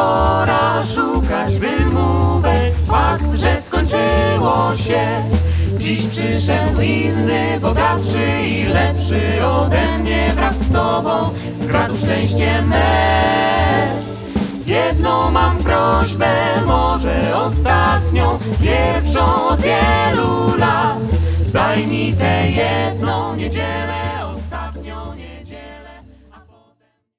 pora szukać wymówek. Fakt, że skończyło się. Dziś przyszedł inny, bogatszy i lepszy ode mnie. Wraz z tobą skradł szczęście me. Jedną mam prośbę, może ostatnią, pierwszą od wielu lat. Daj mi tę jedną niedzielę.